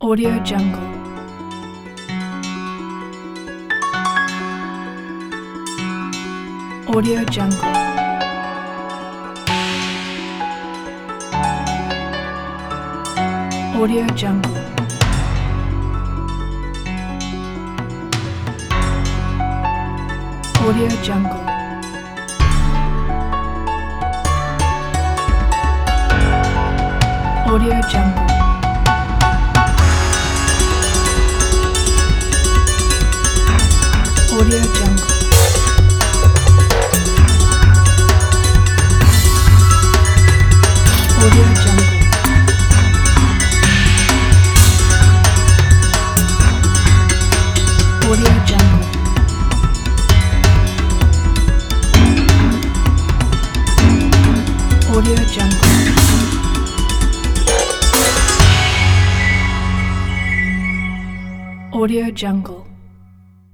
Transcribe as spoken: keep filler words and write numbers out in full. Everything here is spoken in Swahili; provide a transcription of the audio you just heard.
Audio Jungle. Audio Jungle. Audio Jungle. Audio Jungle. Audio Jungle. Audio Jungle. Audio Jungle. Audio Jungle. Audio Jungle. Audio Jungle.